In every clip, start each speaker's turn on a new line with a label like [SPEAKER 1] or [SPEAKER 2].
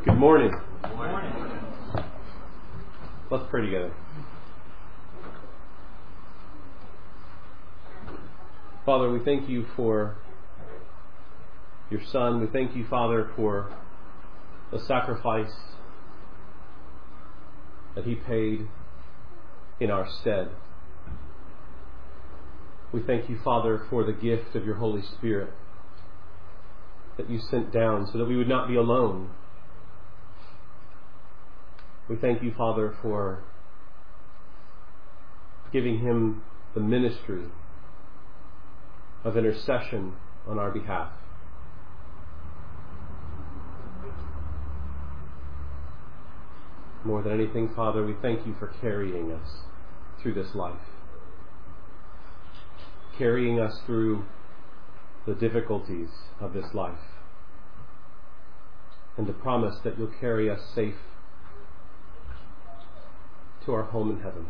[SPEAKER 1] Good morning.
[SPEAKER 2] Good morning.
[SPEAKER 1] Let's pray together. Father, we thank you for your Son. We thank you, Father, for the sacrifice that He paid in our stead. We thank you, Father, for the gift of your Holy Spirit that you sent down so that we would not be alone. We thank you, Father, for giving Him the ministry of intercession on our behalf. More than anything, Father, we thank you for carrying us through this life. Carrying us through the difficulties of this life. And the promise that you'll carry us safe to our home in heaven.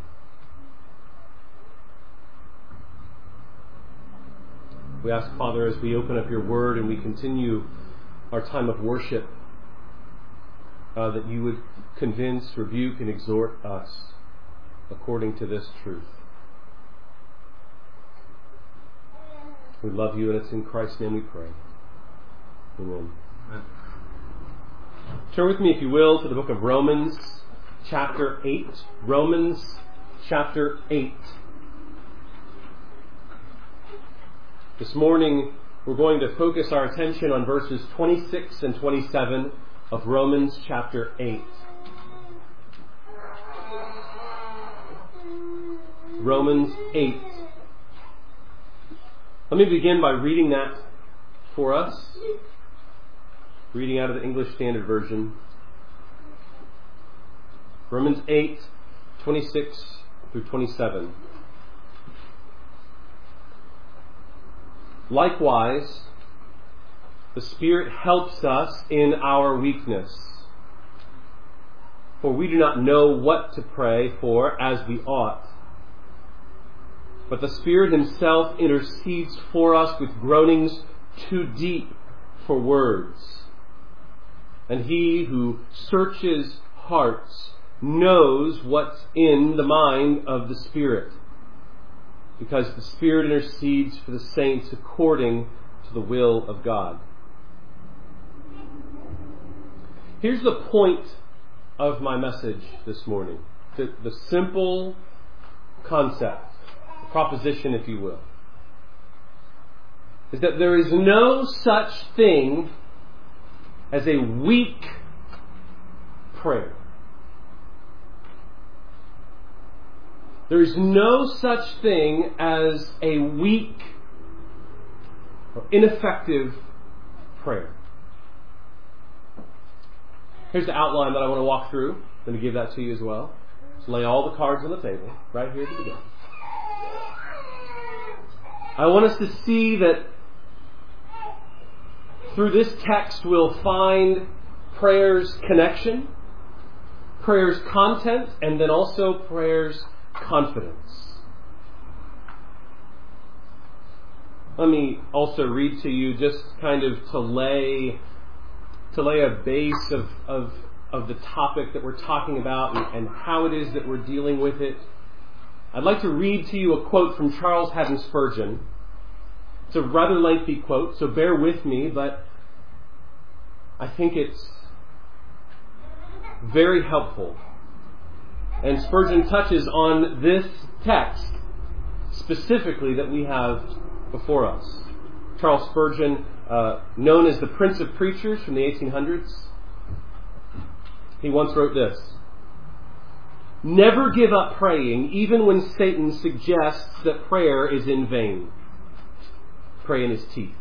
[SPEAKER 1] We ask, Father, as we open up your word and we continue our time of worship, that you would convince, rebuke, and exhort us according to this truth. We love you, and it's in Christ's name we pray. Amen. Turn with me, if you will, to the book of Romans, chapter 8. Romans, chapter 8. This morning, we're going to focus our attention on verses 26 and 27 of Romans, chapter 8. Romans 8. Let me begin by reading that for us. Reading out of the English Standard Version. Romans 8, 26 through 27. Likewise, the Spirit helps us in our weakness. For we do not know what to pray for as we ought. But the Spirit Himself intercedes for us with groanings too deep for words. And He who searches hearts knows what's in the mind of the Spirit, because the Spirit intercedes for the saints according to the will of God. Here's the point of my message this morning. The simple concept, the proposition, if you will, is that there is no such thing as a weak prayer. There is no such thing as a weak or ineffective prayer. Here's the outline that I want to walk through. I'm going to give that to you as well. Just lay all the cards on the table right here at the beginning. I want us to see that through this text we'll find prayer's connection, prayer's content, and then also prayer's confidence. Let me also read to you, just kind of to lay a base of the topic that we're talking about and how it is that we're dealing with it. I'd like to read to you a quote from Charles Haddon Spurgeon. It's a rather lengthy quote, so bear with me, but I think it's very helpful. And Spurgeon touches on this text specifically that we have before us. Charles Spurgeon, known as the Prince of Preachers from the 1800s, he once wrote this: "Never give up praying, even when Satan suggests that prayer is in vain." Pray in his teeth.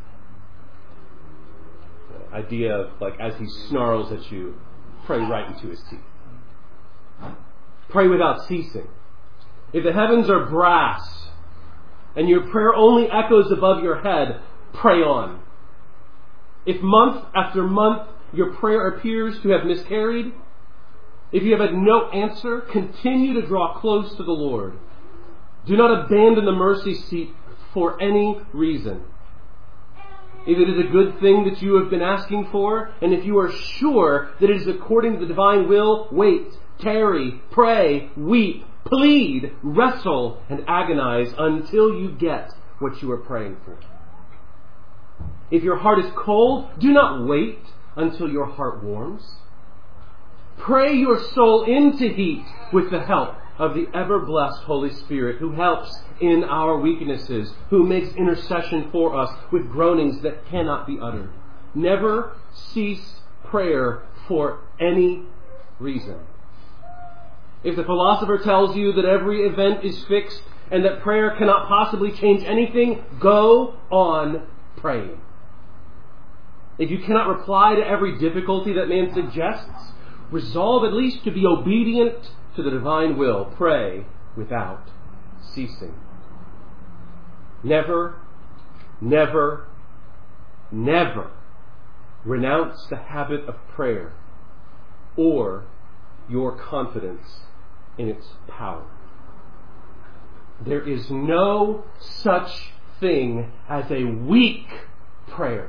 [SPEAKER 1] The idea of, like, as he snarls at you, pray right into his teeth. Pray without ceasing. If the heavens are brass and your prayer only echoes above your head, pray on. If month after month your prayer appears to have miscarried, if you have had no answer, continue to draw close to the Lord. Do not abandon the mercy seat for any reason. if it is a good thing that you have been asking for, and if you are sure that it is according to the divine will, wait, tarry, pray, weep, plead, wrestle, and agonize until you get what you are praying for. If your heart is cold, do not wait until your heart warms. Pray your soul into heat with the help of the ever-blessed Holy Spirit, who helps in our weaknesses, who makes intercession for us with groanings that cannot be uttered. Never cease prayer for any reason. If the philosopher tells you that every event is fixed and that prayer cannot possibly change anything, go on praying. If you cannot reply to every difficulty that man suggests, resolve at least to be obedient to the divine will. Pray without ceasing. Never, never, never renounce the habit of prayer or your confidence in its power. There is no such thing as a weak prayer.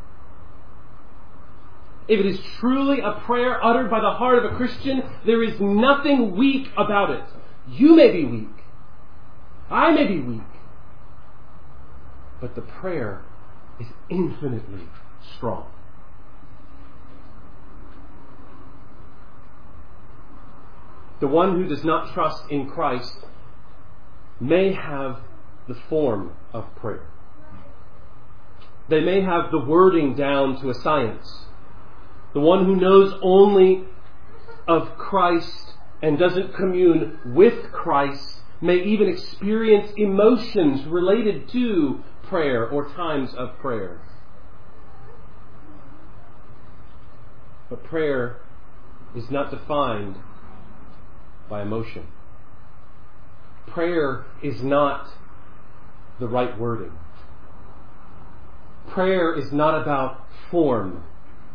[SPEAKER 1] If it is truly a prayer uttered by the heart of a Christian, there is nothing weak about it. You may be weak. I may be weak. But the prayer is infinitely strong. The one who does not trust in Christ may have the form of prayer. They may have the wording down to a science. The one who knows only of Christ and doesn't commune with Christ may even experience emotions related to prayer or times of prayer. But prayer is not defined by emotion. Prayer is not the right wording. Prayer is not about form.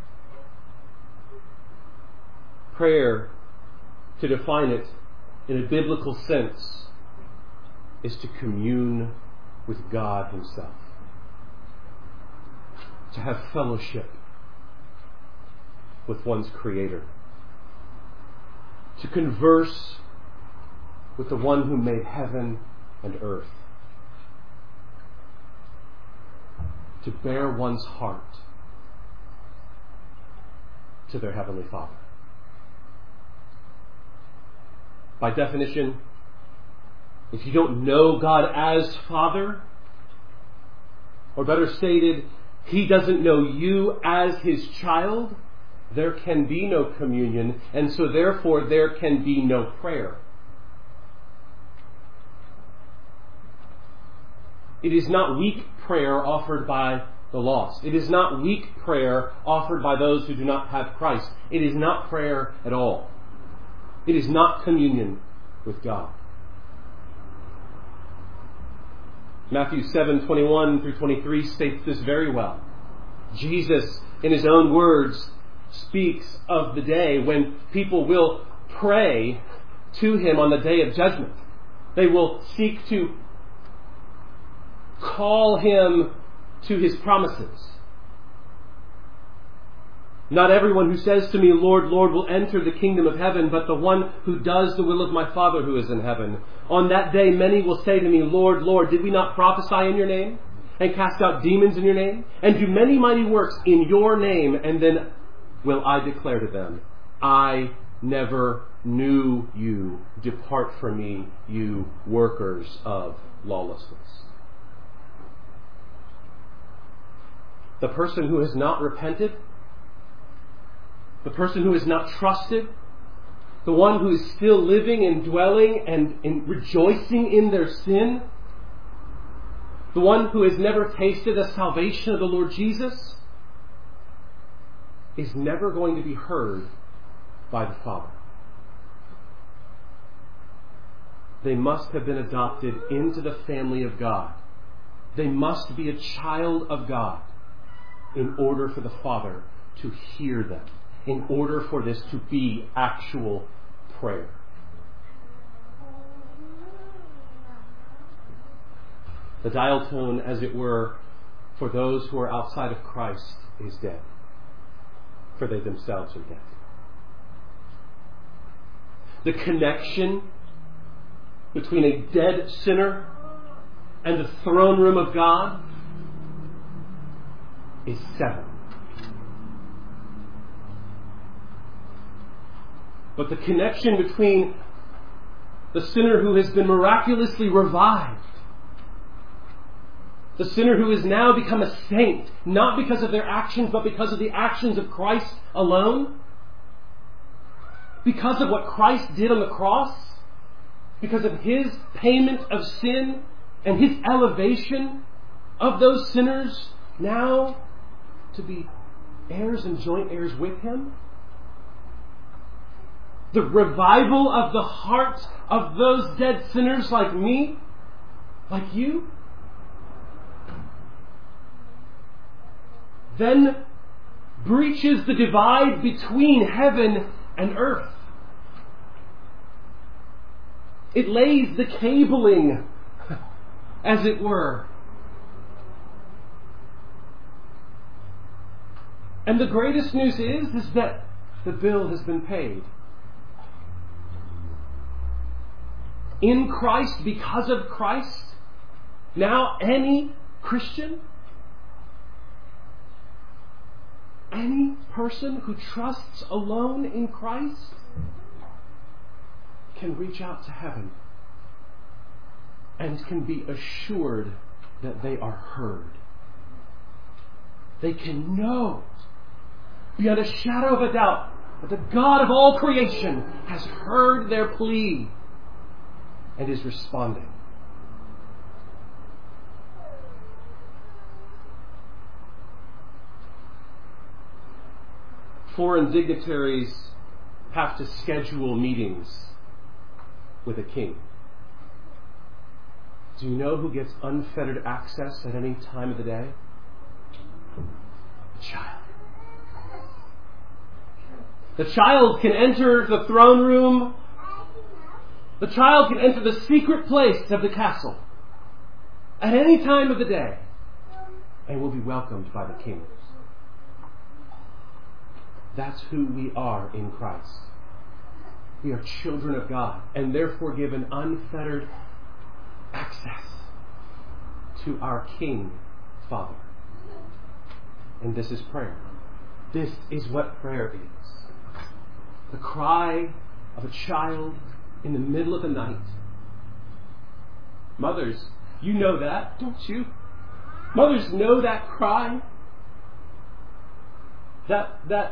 [SPEAKER 1] Prayer, to define it in a biblical sense, is to commune with God Himself. To have fellowship with one's Creator. To converse with the one who made heaven and earth. To bear one's heart to their Heavenly Father. By definition, if you don't know God as Father, or better stated, He doesn't know you as His child, there can be no communion, and so therefore there can be no prayer. It is not weak prayer offered by the lost. It is not weak prayer offered by those who do not have Christ. It is not prayer at all. It is not communion with God. Matthew 7:21 through 23 states this very well. Jesus, in His own words, speaks of the day when people will pray to Him on the day of judgment. They will seek to call Him to His promises. Not everyone who says to me, Lord, Lord, will enter the kingdom of heaven, but the one who does the will of my Father who is in heaven. On that day many will say to me, Lord, Lord, did we not prophesy in your name? And cast out demons in your name? And do many mighty works in your name? And then will I declare to them, I never knew you. Depart from me, you workers of lawlessness. The person who has not repented, the person who has not trusted, the one who is still living and dwelling and rejoicing in their sin, the one who has never tasted the salvation of the Lord Jesus, is never going to be heard by the Father. They must have been adopted into the family of God. They must be a child of God in order for the Father to hear them, in order for this to be actual prayer. The dial tone, as it were, for those who are outside of Christ is dead, for they themselves are dead. The connection between a dead sinner and the throne room of God is severed. But the connection between the sinner who has been miraculously revived, the sinner who has now become a saint, not because of their actions, but because of the actions of Christ alone, because of what Christ did on the cross, because of His payment of sin and His elevation of those sinners now to be heirs and joint heirs with Him. The revival of the heart of those dead sinners like me, like you, then breaches the divide between heaven and earth. It lays the cabling, as it were. And the greatest news is that the bill has been paid. In Christ, because of Christ, now any Christian, any person who trusts alone in Christ can reach out to heaven and can be assured that they are heard. They can know beyond a shadow of a doubt that the God of all creation has heard their plea and is responding. Foreign dignitaries have to schedule meetings with a king. Do you know who gets unfettered access at any time of the day? The child. The child can enter the throne room. The child can enter the secret place of the castle at any time of the day and will be welcomed by the king. That's who we are in Christ. We are children of God and therefore given unfettered access to our King, Father. And this is prayer. This is what prayer is. The cry of a child in the middle of the night. Mothers, you know that, don't you? Mothers know that cry. That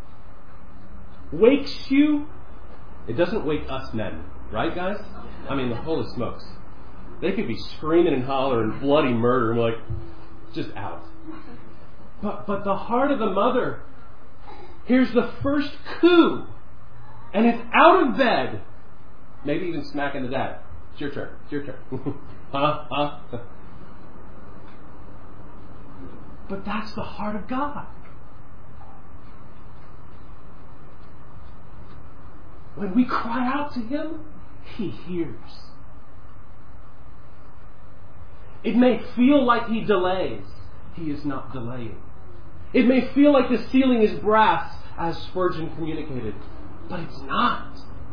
[SPEAKER 1] wakes you. It doesn't wake us men, right, guys? I mean, the holy smokes. They could be screaming and hollering bloody murder and we're like, just out. But the heart of the mother hears the first coo and it's out of bed. Maybe even smack into that. It's your turn. It's your turn. Huh? But that's the heart of God. When we cry out to Him, He hears. It may feel like He delays. He is not delaying. It may feel like the ceiling is brass, as Spurgeon communicated, but it's not.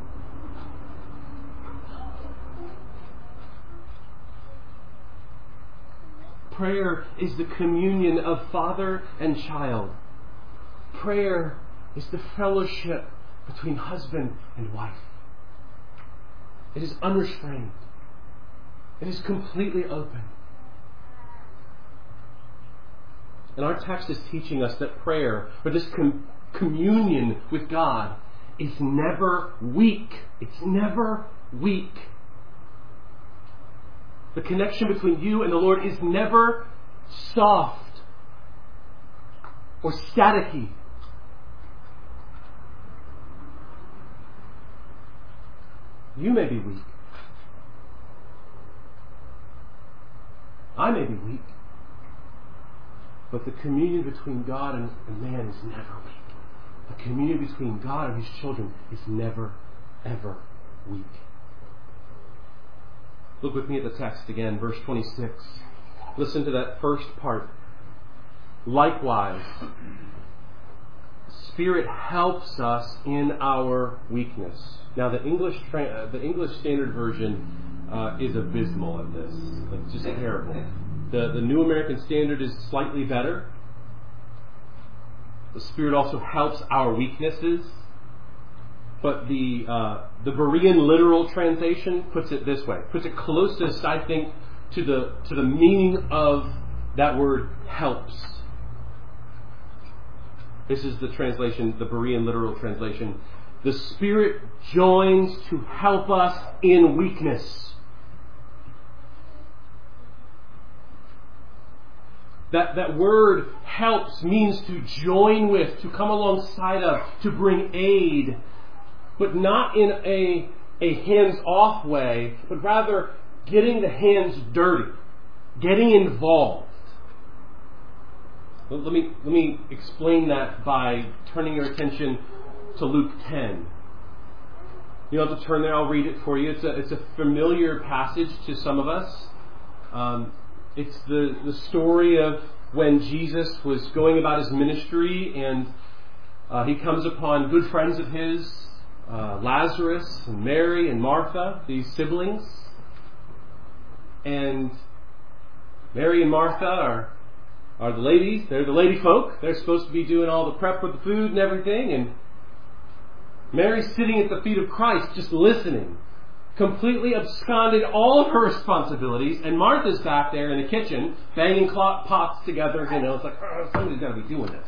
[SPEAKER 1] Prayer is the communion of father and child. Prayer is the fellowship between husband and wife. It is unrestrained. It is completely open. And our text is teaching us that prayer, or this communion with God, is never weak. It's never weak. The connection between you and the Lord is never soft or staticky. You may be weak. I may be weak. But the communion between God and man is never weak. The communion between God and His children is never, ever weak. Look with me at the text again, verse 26. Listen to that first part. Likewise, the Spirit helps us in our weakness. Now, the English Standard Version is abysmal at this. It's just terrible. The New American Standard is slightly better. The Spirit also helps our weaknesses. But the Berean literal translation puts it this way. Puts it closest, I think, to the meaning of that word helps. This is the translation, the Berean literal translation. The Spirit joins to help us in weakness. That word helps means to join with, to come alongside of, to bring aid, but not in a hands-off way, but rather getting the hands dirty, getting involved. Let me explain that by turning your attention to Luke 10. You don't have to turn there, I'll read it for you. It's a familiar passage to some of us. It's the story of when Jesus was going about his ministry, and he comes upon good friends of his, Lazarus and Mary and Martha, these siblings. And Mary and Martha are the ladies. They're the lady folk. They're supposed to be doing all the prep with the food and everything. And Mary's sitting at the feet of Christ just listening, completely absconded all of her responsibilities. And Martha's back there in the kitchen banging pots together. It's like, somebody's got to be doing this.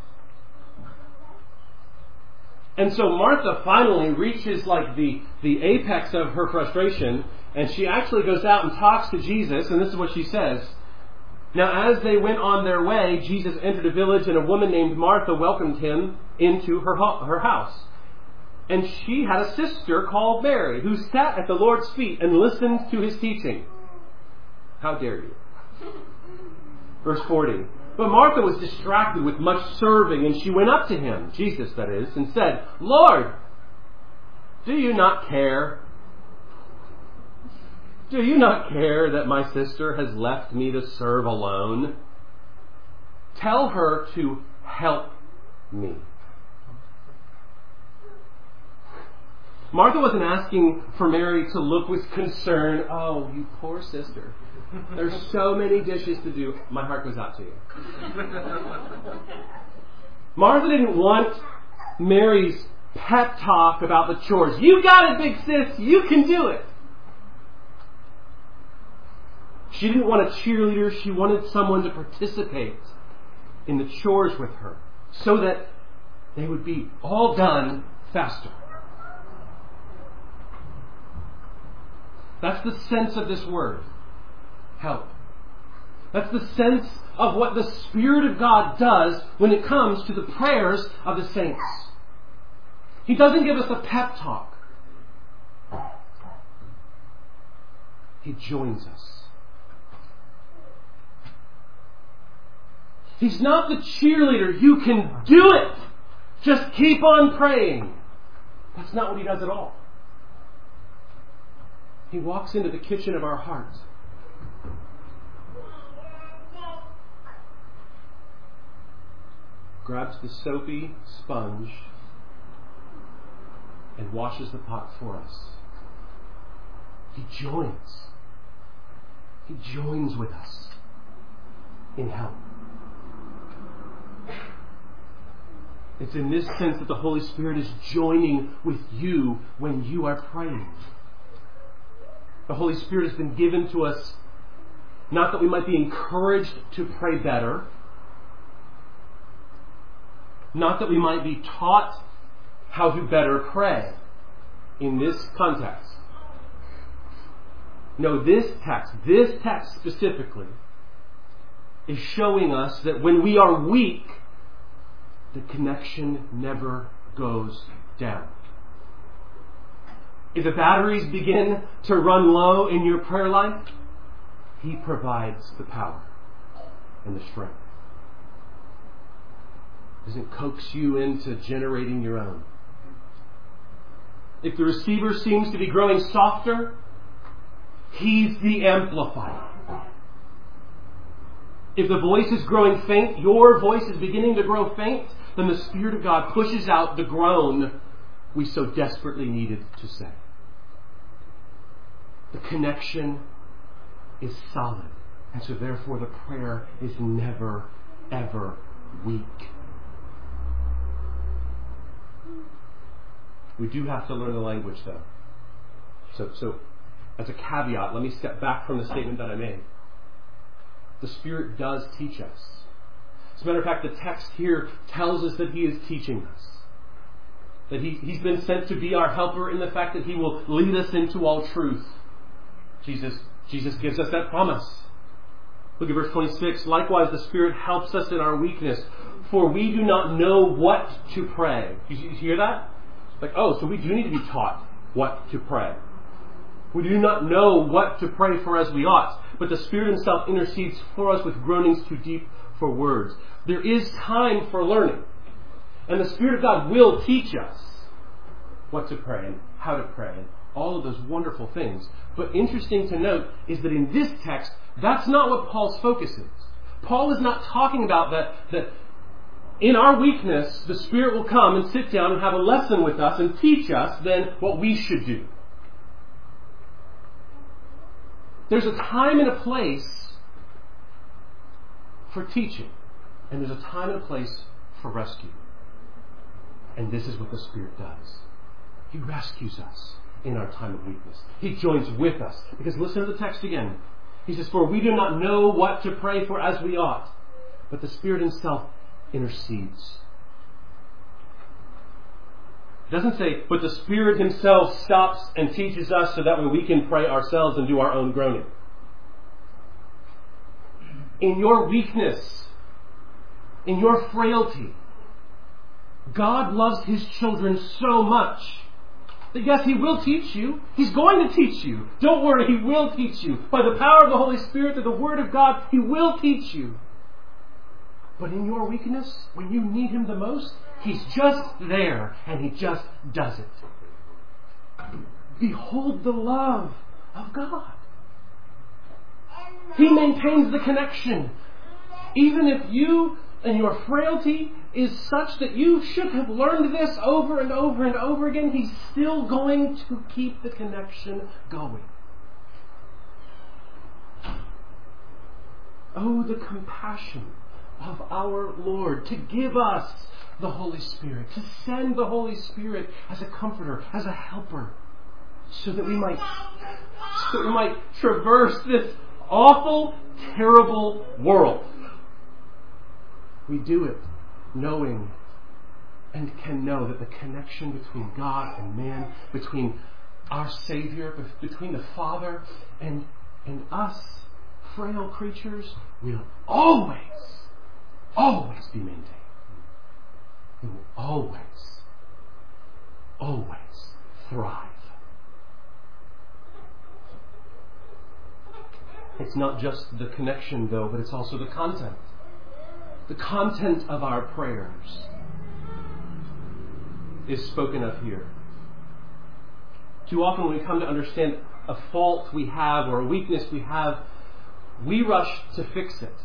[SPEAKER 1] And so Martha finally reaches like the apex of her frustration, and she actually goes out and talks to Jesus, and this is what she says. Now, as they went on their way, Jesus entered a village, and a woman named Martha welcomed him into her house. And she had a sister called Mary, who sat at the Lord's feet and listened to his teaching. How dare you? Verse 40. But Martha was distracted with much serving, and she went up to him, Jesus that is, and said, Lord, do you not care? Do you not care that my sister has left me to serve alone? Tell her to help me. Martha wasn't asking for Mary to look with concern. Oh, you poor sister. There's so many dishes to do. My heart goes out to you. Martha didn't want Mary's pep talk about the chores. You got it, big sis. You can do it. She didn't want a cheerleader. She wanted someone to participate in the chores with her so that they would be all done faster. That's the sense of this word, help. That's the sense of what the Spirit of God does when it comes to the prayers of the saints. He doesn't give us a pep talk. He joins us. He's not the cheerleader. You can do it. Just keep on praying. That's not what he does at all. He walks into the kitchen of our heart. Grabs the soapy sponge and washes the pot for us. He joins. He joins with us in help. It's in this sense that the Holy Spirit is joining with you when you are praying. The Holy Spirit has been given to us not that we might be encouraged to pray better, not that we might be taught how to better pray in this context. No, this text specifically, is showing us that when we are weak, the connection never goes down. If the batteries begin to run low in your prayer life, He provides the power and the strength. Doesn't coax you into generating your own. If the receiver seems to be growing softer, He's the amplifier. If the voice is growing faint, your voice is beginning to grow faint, then the Spirit of God pushes out the groan we so desperately needed to say. The connection is solid, and so therefore the prayer is never, ever weak. We do have to learn the language, though. So as a caveat, let me step back from the statement that I made. The Spirit does teach us. As a matter of fact, the text here tells us that He is teaching us. That He's been sent to be our helper in the fact that He will lead us into all truth. Jesus gives us that promise. Look at verse 26. Likewise, the Spirit helps us in our weakness, for we do not know what to pray. You hear that? Like, so we do need to be taught what to pray. We do not know what to pray for as we ought, but the Spirit Himself intercedes for us with groanings too deep for words. There is time for learning, and the Spirit of God will teach us what to pray and how to pray and all of those wonderful things. But interesting to note is that in this text, that's not what Paul's focus is. Paul is not talking about that in our weakness, the Spirit will come and sit down and have a lesson with us and teach us then what we should do. There's a time and a place for teaching, and there's a time and a place for rescue. And this is what the Spirit does. He rescues us in our time of weakness. He joins with us. Because listen to the text again. He says, for we do not know what to pray for as we ought, but the Spirit Himself intercedes. It doesn't say, but the Spirit Himself stops and teaches us so that way we can pray ourselves and do our own groaning. In your weakness, in your frailty, God loves His children so much that yes, He will teach you. He's going to teach you. Don't worry, He will teach you. By the power of the Holy Spirit, through the Word of God, He will teach you. But in your weakness, when you need Him the most, He's just there, and He just does it. Behold the love of God. He maintains the connection. Even if you and your frailty is such that you should have learned this over and over and over again, He's still going to keep the connection going. Oh, the compassion of our Lord to give us the Holy Spirit, to send the Holy Spirit as a comforter, as a helper, so that we might traverse this awful, terrible world. We do it knowing and can know that the connection between God and man, between our Savior, between the Father and us, frail creatures, will always be maintained. It will always thrive. It's not just the connection, though, but it's also the content. The content of our prayers is spoken of here. Too often when we come to understand a fault we have or a weakness we have, we rush to fix it.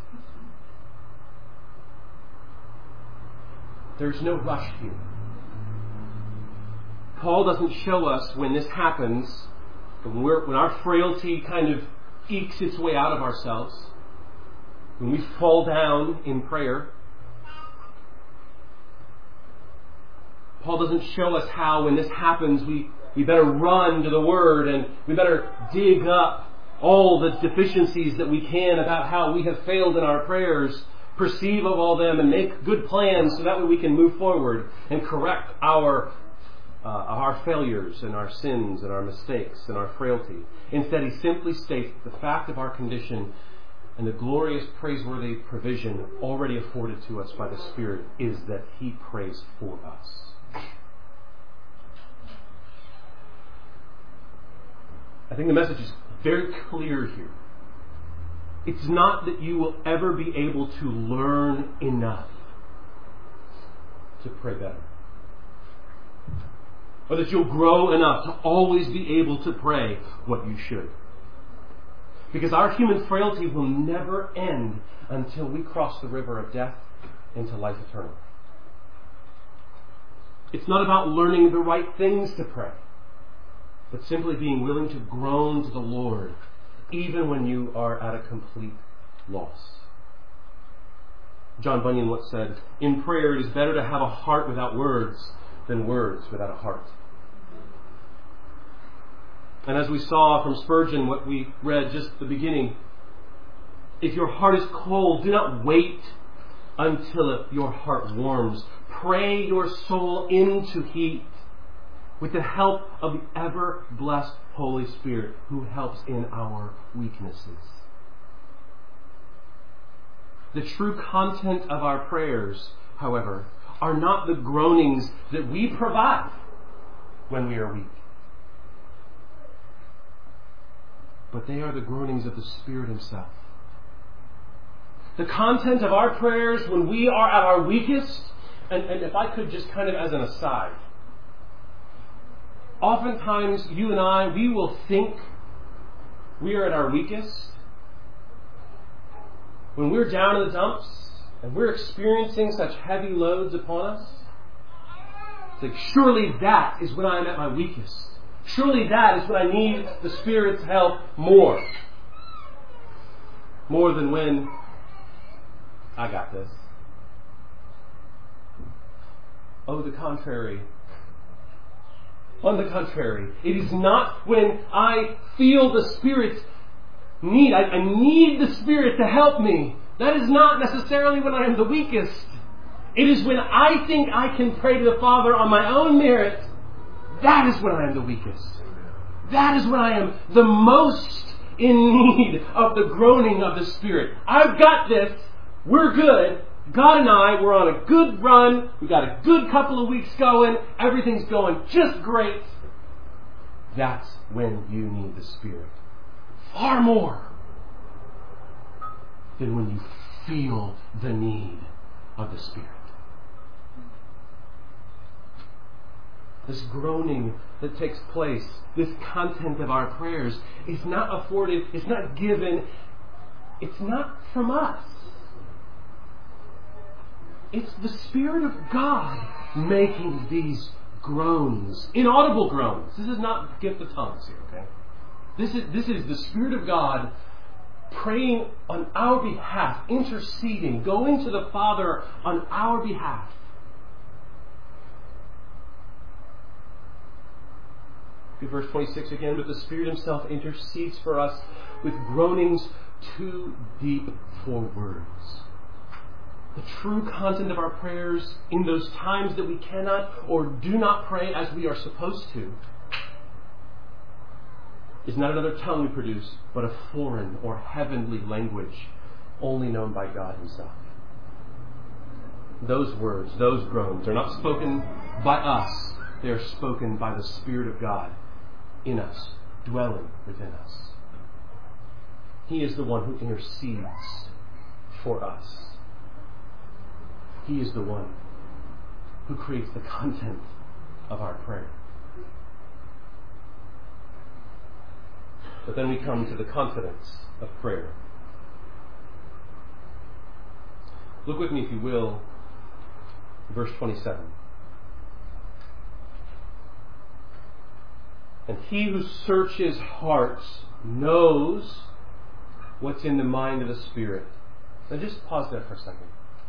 [SPEAKER 1] There's no rush here. Paul doesn't show us when this happens, when our frailty kind of ekes its way out of ourselves, when we fall down in prayer. Paul doesn't show us how when this happens we better run to the Word and we better dig up all the deficiencies that we can about how we have failed in our prayers, perceive of all them and make good plans so that way we can move forward and correct our failures and our sins and our mistakes and our frailty. Instead, he simply states the fact of our condition and the glorious, praiseworthy provision already afforded to us by the Spirit is that He prays for us. I think the message is very clear here. It's not that you will ever be able to learn enough to pray better, or that you'll grow enough to always be able to pray what you should. Because our human frailty will never end until we cross the river of death into life eternal. It's not about learning the right things to pray, but simply being willing to groan to the Lord, even when you are at a complete loss. John Bunyan once said, "In prayer it is better to have a heart without words than words without a heart." And as we saw from Spurgeon, what we read just at the beginning, if your heart is cold, do not wait until your heart warms. Pray your soul into heat with the help of the ever-blessed Holy Spirit who helps in our weaknesses. The true content of our prayers, however, are not the groanings that we provide when we are weak, but they are the groanings of the Spirit Himself. The content of our prayers when we are at our weakest, and if I could just kind of as an aside, oftentimes you and I, we will think we are at our weakest when we're down in the dumps and we're experiencing such heavy loads upon us. It's like, surely that is when I'm at my weakest. Surely that is when I need the Spirit's help more. More than when I got this. Oh, the contrary. On the contrary, it is not when I feel the Spirit's need. I need the Spirit to help me. That is not necessarily when I am the weakest. It is when I think I can pray to the Father on my own merit. That is when I am the weakest. That is when I am the most in need of the groaning of the Spirit. I've got this. We're good. God and I, we're on a good run. We've got a good couple of weeks going. Everything's going just great. That's when you need the Spirit. Far more than when you feel the need of the Spirit. This groaning that takes place, this content of our prayers, is not afforded, it's not given, it's not from us. It's the Spirit of God making these groans, inaudible groans. This is not gift of tongues here, okay? This is the Spirit of God praying on our behalf, interceding, going to the Father on our behalf. Look at verse 26 again. But the Spirit Himself intercedes for us with groanings too deep for words. The true content of our prayers in those times that we cannot or do not pray as we are supposed to is not another tongue we produce, but a foreign or heavenly language only known by God Himself. Those words, those groans, are not spoken by us. They are spoken by the Spirit of God in us, dwelling within us. He is the one who intercedes for us. He is the one who creates the content of our prayer. But then we come to the confidence of prayer. Look with me, if you will, verse 27. And He who searches hearts knows what's in the mind of the Spirit. Now just pause there for a second.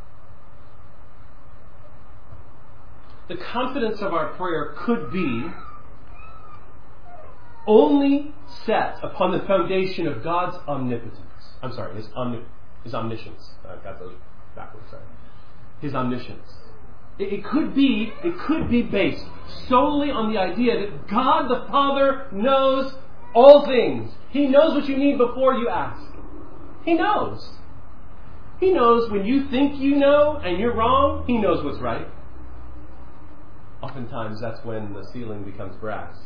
[SPEAKER 1] The confidence of our prayer could be only set upon the foundation of God's omnipotence. I'm sorry, His omniscience. I got those backwards, sorry. His omniscience. It could be based solely on the idea that God the Father knows all things. He knows what you need before you ask. He knows. He knows when you think you know and you're wrong. He knows what's right. Oftentimes that's when the ceiling becomes brass.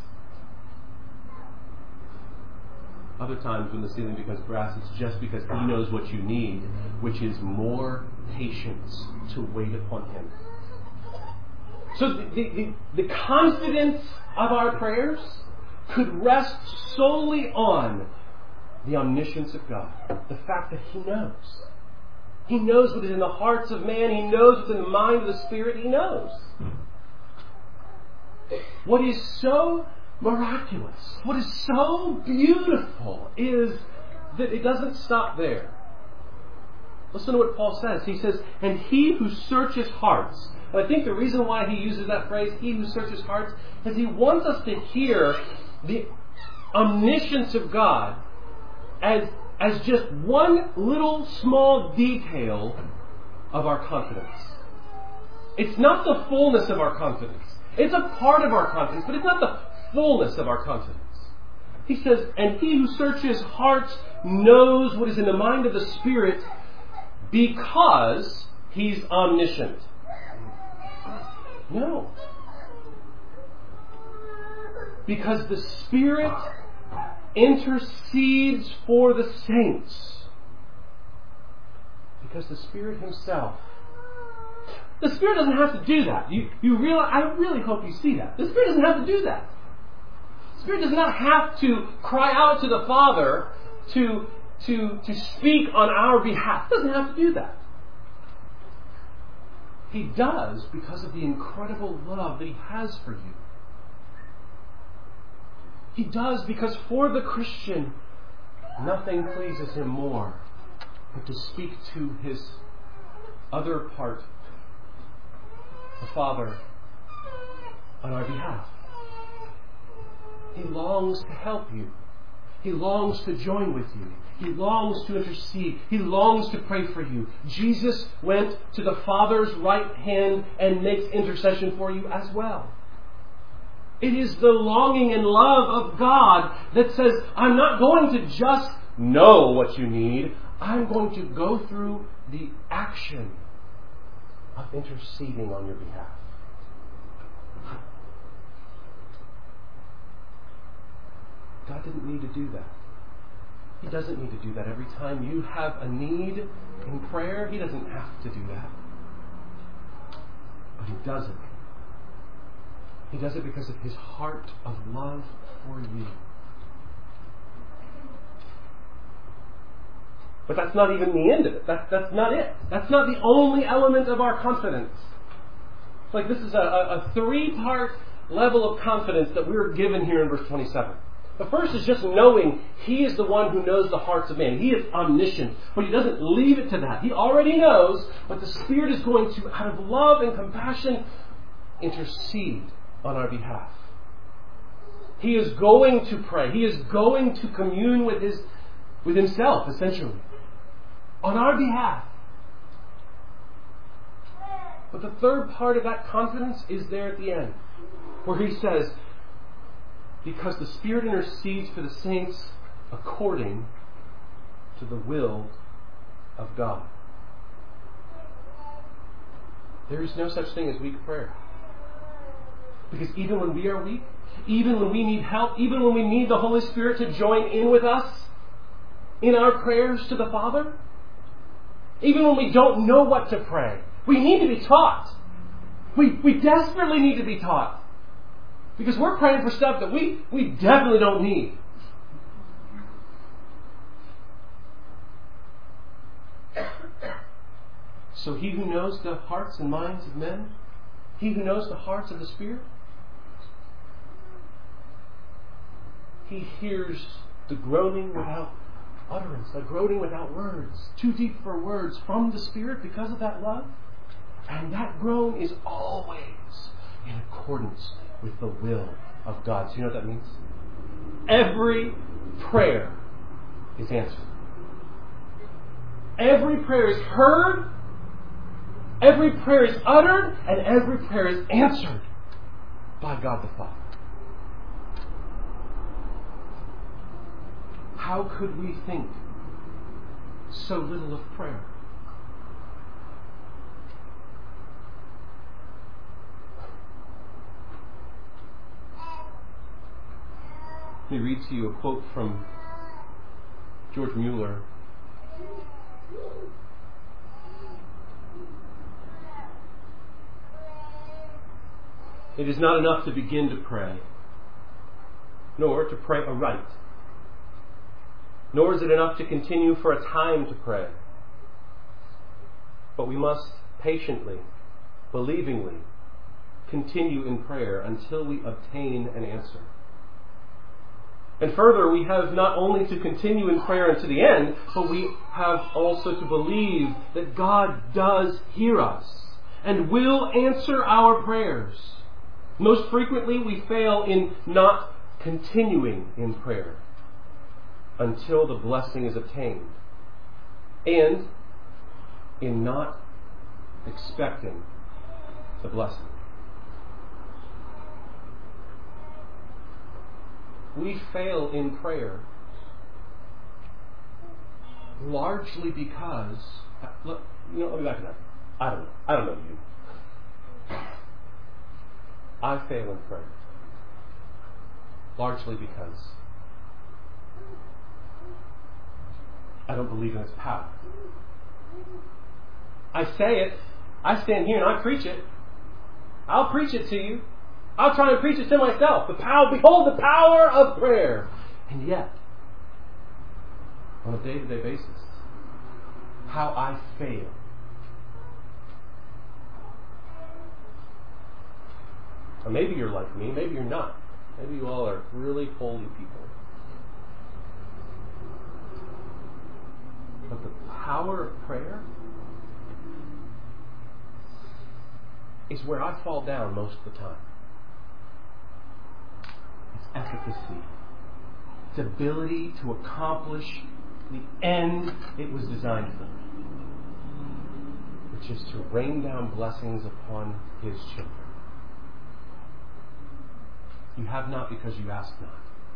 [SPEAKER 1] Other times when the ceiling becomes brass, it's just because He knows what you need, which is more patience to wait upon Him. So the confidence of our prayers could rest solely on the omniscience of God. The fact that He knows. He knows what is in the hearts of man. He knows what's in the mind of the Spirit. He knows. What is so miraculous, what is so beautiful is that it doesn't stop there. Listen to what Paul says. He says, and He who searches hearts. And I think the reason why he uses that phrase, He who searches hearts, is he wants us to hear the omniscience of God as just one little small detail of our confidence. It's not the fullness of our confidence. It's a part of our confidence, but it's not the fullness of our confidence. He says, and He who searches hearts knows what is in the mind of the Spirit because He's omniscient. No. Because the Spirit intercedes for the saints. Because the Spirit Himself. The Spirit doesn't have to do that. You realize, I really hope you see that. The Spirit doesn't have to do that. The Spirit does not have to cry out to the Father to speak on our behalf. He doesn't have to do that. He does because of the incredible love that He has for you. He does because for the Christian, nothing pleases Him more but to speak to his other part, the Father, on our behalf. He longs to help you. He longs to join with you. He longs to intercede. He longs to pray for you. Jesus went to the Father's right hand and makes intercession for you as well. It is the longing and love of God that says, I'm not going to just know what you need. I'm going to go through the action of interceding on your behalf. God didn't need to do that. He doesn't need to do that every time you have a need in prayer. He doesn't have to do that. But He does it. He does it because of His heart of love for you. But that's not even the end of it. That's not it. That's not the only element of our confidence. It's like this is a three-part level of confidence that we're given here in verse 27. The first is just knowing He is the one who knows the hearts of man. He is omniscient. But He doesn't leave it to that. He already knows, but the Spirit is going to, out of love and compassion, intercede on our behalf. He is going to pray. He is going to commune with Himself, essentially, on our behalf. But the third part of that confidence is there at the end, where He says, because the Spirit intercedes for the saints according to the will of God. There is no such thing as weak prayer. Because even when we are weak, even when we need help, even when we need the Holy Spirit to join in with us in our prayers to the Father, even when we don't know what to pray, we need to be taught. We desperately need to be taught. Because we're praying for stuff that we definitely don't need. So He who knows the hearts and minds of men, He who knows the hearts of the Spirit, He hears the groaning without utterance, the groaning without words, too deep for words from the Spirit because of that love. And that groan is always in accordance with the will of God. So you know what that means? Every prayer is answered. Every prayer is heard, every prayer is uttered, and every prayer is answered by God the Father. How could we think so little of prayer? Let me read to you a quote from George Mueller. It is not enough to begin to pray, nor to pray aright. Nor is it enough to continue for a time to pray. But we must patiently, believingly, continue in prayer until we obtain an answer. And further, we have not only to continue in prayer unto the end, but we have also to believe that God does hear us and will answer our prayers. Most frequently, we fail in not continuing in prayer until the blessing is obtained, and in not expecting the blessing. We fail in prayer largely because, look, let me back it up. I don't know you. I fail in prayer largely because I don't believe in its power. I say it. I stand here and I preach it. I'll preach it to you. I'll try and preach it to myself. Behold the power of prayer. And yet, on a day-to-day basis, how I fail. Or maybe you're like me, maybe you're not. Maybe you all are really holy people. But the power of prayer is where I fall down most of the time. Its efficacy, its ability to accomplish the end it was designed for, which is to rain down blessings upon His children. You have not because you ask not.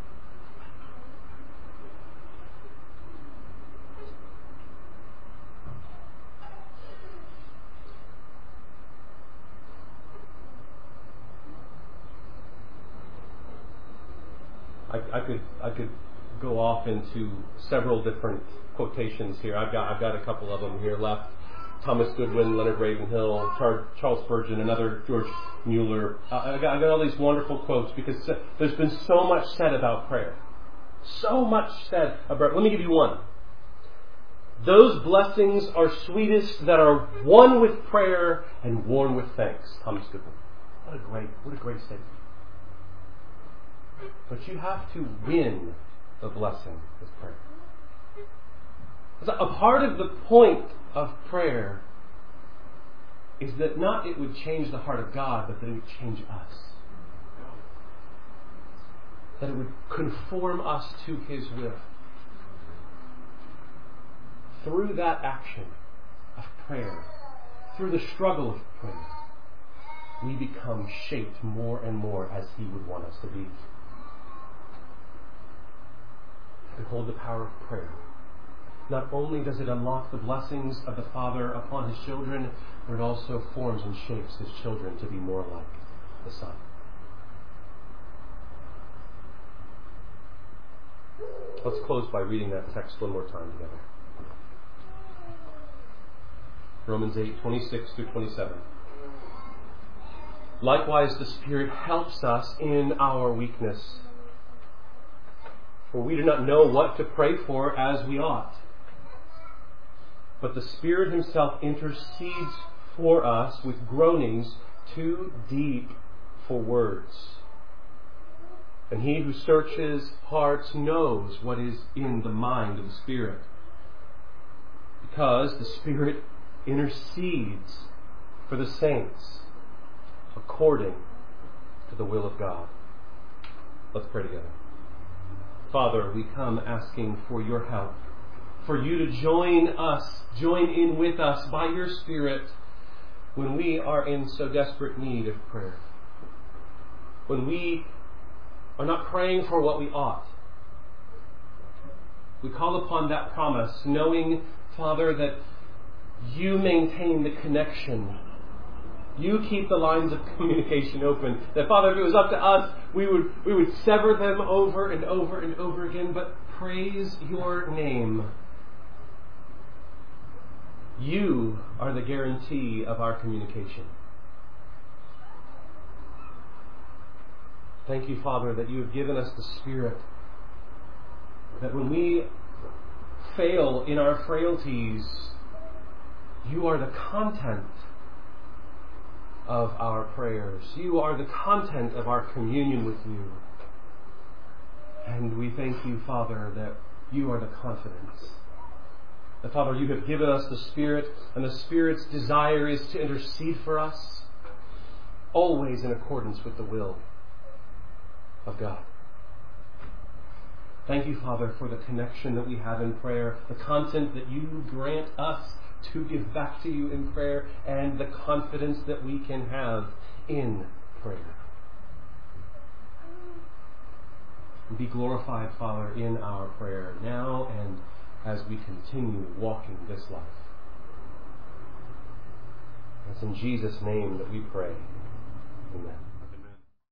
[SPEAKER 1] I could go off into several different quotations here. I've got a couple of them here left. Thomas Goodwin, Leonard Ravenhill, Charles Spurgeon, another George Mueller. I got all these wonderful quotes because there's been so much said about prayer. So much said about. Let me give you one. Those blessings are sweetest that are won with prayer and worn with thanks. Thomas Goodwin. What a great statement. But you have to win the blessing with prayer. A part of the point of prayer is that not it would change the heart of God, but that it would change us. That it would conform us to His will. Through that action of prayer, through the struggle of prayer, we become shaped more and more as He would want us to be. Behold the power of prayer. Not only does it unlock the blessings of the Father upon His children, but it also forms and shapes His children to be more like the Son. Let's close by reading that text one more time together. Romans 8:26-27. Likewise, the Spirit helps us in our weakness. For we do not know what to pray for as we ought. But the Spirit Himself intercedes for us with groanings too deep for words. And He who searches hearts knows what is in the mind of the Spirit, because the Spirit intercedes for the saints according to the will of God. Let's pray together. Father, we come asking for your help, for you to join in with us by your Spirit when we are in so desperate need of prayer. When we are not praying for what we ought. We call upon that promise, knowing, Father, that you maintain the connection. You keep the lines of communication open. That, Father, if it was up to us, we would sever them over and over and over again. But praise your name. You are the guarantee of our communication. Thank you, Father, that you have given us the Spirit. That when we fail in our frailties, you are the content of our prayers. You are the content of our communion with you. And we thank you, Father, that you are the confidence. That, Father, you have given us the Spirit, and the Spirit's desire is to intercede for us, always in accordance with the will of God. Thank you, Father, for the connection that we have in prayer, the content that you grant us to give back to you in prayer, and the confidence that we can have in prayer. Be glorified, Father, in our prayer now and as we continue walking this life. It's in Jesus' name that we pray. Amen.